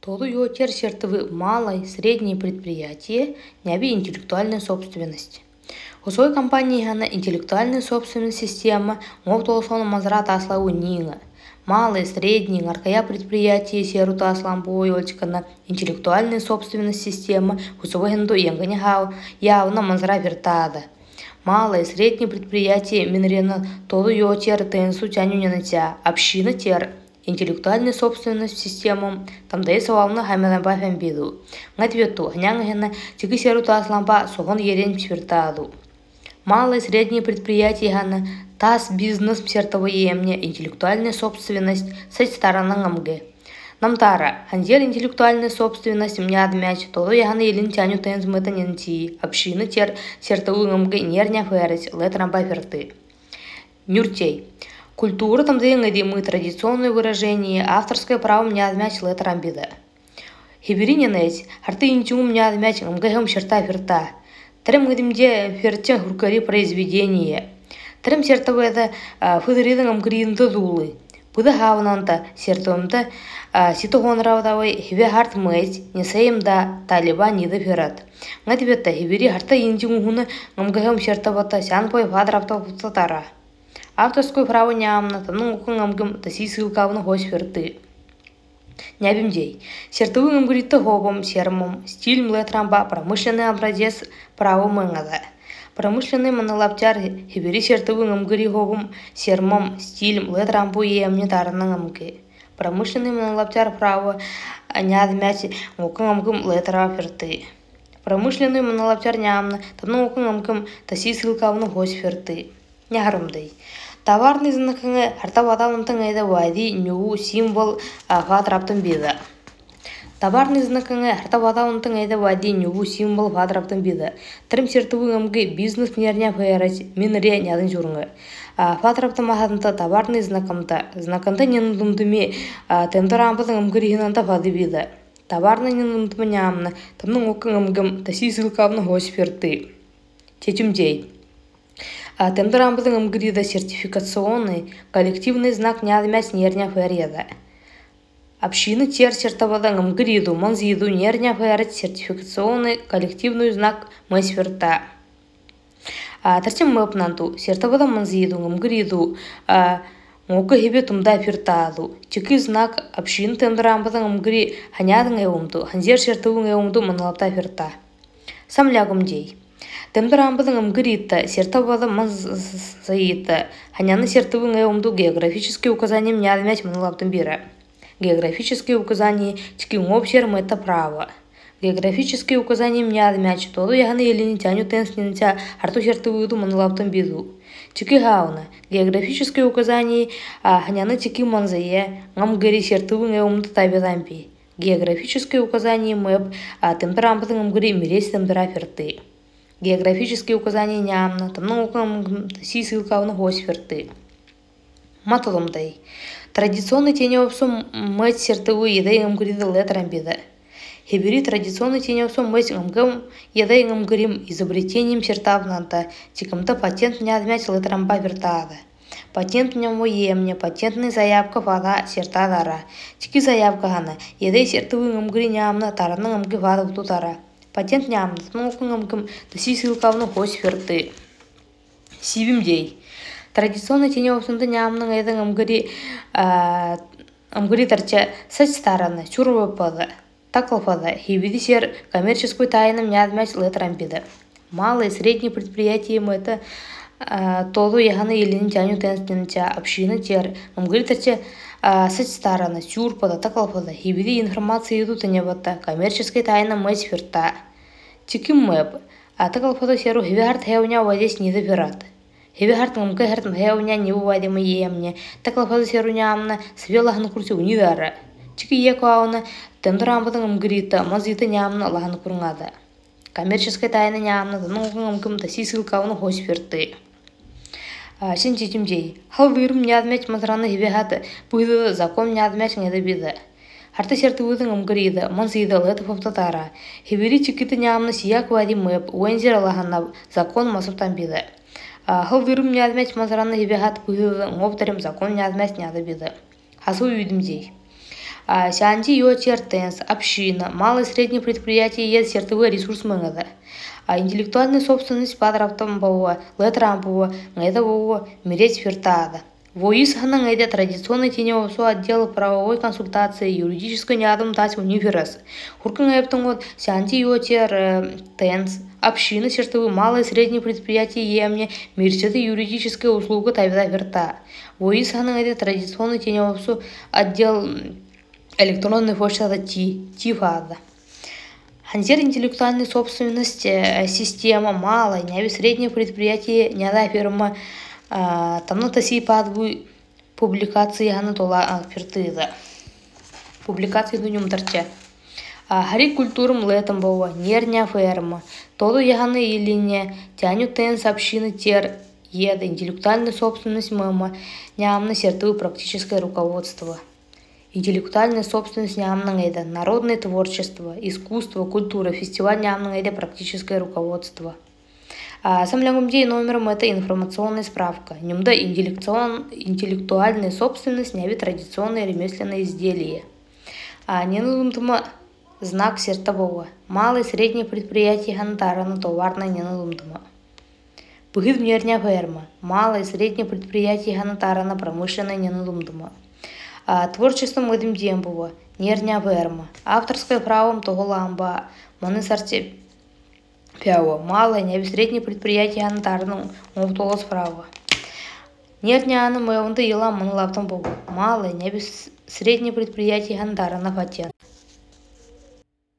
Todo йотер чертовы малое, среднее предприятие, няби интеллектуальная собственность. Усой компании гана интеллектуальная собственность система, мог толсон мазрат аслау нинга. Малые, средние, аркая предприятия серу таслам боечкана, интеллектуальная собственность система, усовой генду янгани явно мазра вертада. Малые, средние предприятия минрена todo йотер тенсу тяню нянатя, община тер. Интеллектуальная собственность систему, там да и совална хамелампа фембиду. Ngатвету, нянгена, тики серу таслампа, сохон ерен псвертаду. Малые и средние предприятия гана, тас бизнес псертовой емне, интеллектуальная собственность, сать стороны нgamге. Намтара, ханзер интеллектуальная собственность, мне адмяч, todo ягана елин тяню тензмета нянти, община тер сертовой нgamге нерня ферец, летрампа ферты. Нюртей. Культура там мы традиционное выражение, авторское право мне адмяч летрамбида. Хибериненец, арты интиум мне адмяч нgamгехам черта ферта. Трем гдимде ферте хуркари произведение. Трем сертовы это фыдыридангам гринды дулы. Пыда хавнанта сертовымта ситогон равдавай хиве харт мэйц несейм да талиба нида ферат. Ngатибетта хибери харта интиум хуна нgamгехам чертавата сянпой фадравта тара. Авторское право нямна, тамның оқын ңамгым таси сылкавны хос ферты. Нябимдей. Сертовы ңамгыритты хобом, сермом, стиль млетрамба, промышленный образец право мыңада. Промышленный маналаптяр хибери сертовы ңамгыри хобом, сермом, стиль млетрамбу емне тарны ңамги. Промышленный маналаптяр право нядмяти оқын ңамгым летра ферты. Промышленный маналаптяр нямна, тамның оқын ңамгым таси сылкавны хос ферты. Нягарымдай. Товарный знакыңы артавадалымтың айда вади нюу символ фатраптың бида. Товарный знакыңы артавадалымтың айда вади нюу символ фатраптың бида. Трим сертовы ңамгы бизнес нерня файрать минре нядын журыңы. Фатраптың махатынта товарный знакымта. Знакынта ненудымдыме тендерампытың ңамгырихинанта фады бида. Товарный ненудымы нямна, тамның оқын ңамгым таси сылкавны хос ферты. Тетюмдей. Тендерампытың ңамгырида сертификационный, коллективный знак нядмяс нерня фэреда. Общины тер сертовада ңамгыриду, манзиду нерня фэрет сертификационный, коллективный знак мэсверта. Тарсим мэпнанту, сертовада манзиду, ңамгыриду, мока хебе тумда фертаду. Чики знак общины тендерампытың ңамгыри ханядың эумду, ханзер сертовың эумду маналапта ферта. Самлягымдей. Темперамбыдың ымгыритта, сертовада манзаитта, ханяны сертовың эумду географические указания мнядмять манылаптың бира. Географические указания чики ңопшерм это право. Географические указания мнядмять, todo яғаны елini тяню тенснинтя арту сертовыду манылаптың биду. Чики хауна, географические указания ханяны чики манзае, ңамгыри сертовың эумду табедампи. Географические указания мэп, темперамбыдың ымгыри мирес темпера ферты. Географические указания нямна, тамның оқын си сылкавны хос ферты. Матылымдай. Традиционный тенеопсу мэт сертовы едай ңамгыриды летрамбида. Хебери традиционный тенеопсу мэт ңамгым едай ңамгырим изобретением сертавнанта, тикымта патент нядмять летрамба фертада. Патент няму емне, патентный заявка фада сертадара. Тики заявка гана, едай сертовы ңамгыри нямна, тараны ңамгы фада тутара. Патент нямна, тамның оқын ңамгым таси сылкавны хос ферты. Сибимдей. Традиционный тенеопсунды нямның айдың ңамгыри тарча сать стараны, чурвапада, таклфада, хибиди сер коммерческой тайным нядмять летрампида. Малые и средние предприятия это todo яғаны елінің тяню тенснинтя, община тер, ңамгыри тарча сать стараны, чурпада, таклфада, хибиди информация иду тенебата, коммерческой тайна мэс ферта. Чиким мэп, таклфада серу хиве харт хеуня вадес нида ферат. Хиве харт ңамгы харт хеуня ниву вадема емне, таклфада серу нямна, свелахны курси унидара. Чики еку ауна, тендерамбыдың ңамгырита, мазита нямна лахны курңада. Коммерческой тайна нямна, тамның оқын ңамгым таси сылкавны хос ферты. Сен жетімдей. Халдырым нядмять мазраны хиве хаты, пыйды закон нядмять ңеда бида. Харта сертовыдың ңамгырида, манзида летов автотара. Хибери чикиты нямна сияк вади мэп, уэнзер алаханна закон масыптан бида. Халдырым нядмять мазраны хиве хаты, пыйды ңоптарым закон нядмять няда бида. Хасу үйдімдей. Сянди йотер тенс, община, малое и среднее предприятие ед сертовый ресурс мыңыды. Интеллектуальная собственность падраптам бауа, летрам бауа, ngайда бауа, мереть фертада. ВОИС ngайда традиционный теневосу отдела правовой консультации юридической нядом тать универс. Хуркан эптон сянди йотер тенс, община сертовый малое и среднее предприятие емне, мерсеты юридическая услуга тавида верта. ВОИС ngайда традиционный теневосу отдел электронной почты ТИФАДа. Ханзер интеллектуальной собственности система малая, няви среднее предприятие, няда фирма, там таси падву публикации хана тола фертыда. Публикации дунюм тарча. Хари культурам летом бова, нерня ферма. Todo яханы илине, тяню тен сообщины тер, еда, интеллектуальная собственность мама, нямна сертую практическое руководство. Интеллектуальная собственность нямнангайда, народное творчество, искусство, культура, фестиваль нямнангайда, практическое руководство. Самлягумдей номером это информационная справка. Нюмда интеллектуальная собственность няви традиционные ремесленные изделия. Ненудумтума знак сертового. Малое и среднее предприятие хантарана товарное ненудумтума. Пыхид нерня ферма. Малое и среднее предприятие хантарана промышленное ненудумтума. Творчеством этим дембува, нерня ферма. Авторское правом того ламба, монесарте пява. Малое, няви среднее предприятие хантарана мовтолос права. Нерня ана мэвнда ела монлаптом бува. Малое, няви среднее предприятие хантарана патент.